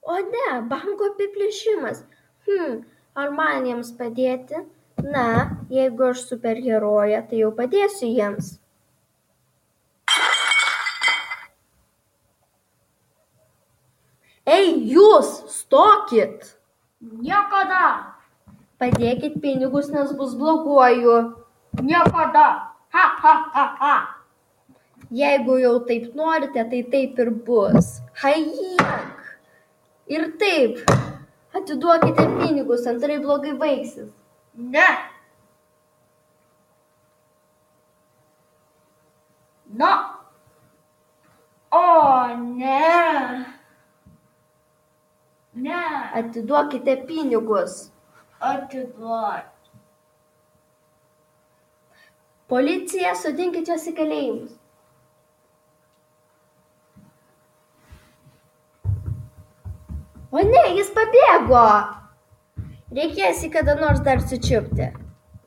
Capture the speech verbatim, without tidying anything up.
O ne, banko apiplėšimas. Hm, ar man jiems padėti? Na, jeigu aš superherojė, tai jau padėsiu jiems. Ei, jūs, stokit! Niekada. Padėkit pinigus, nes bus bloguoju. Niekada. Ha, ha, ha, ha. Jeigu jau taip norite, tai taip ir bus. Haiek! Ir taip, atiduokite pinigus, antrai blogai baigsis. Ne. Na. O, ne. Ne. Atiduokite pinigus. Atiduok. Policija, sodinkit juos į kalėjimus. O ne, jis pabėgo. Reikės jį kada nors dar sučiupti.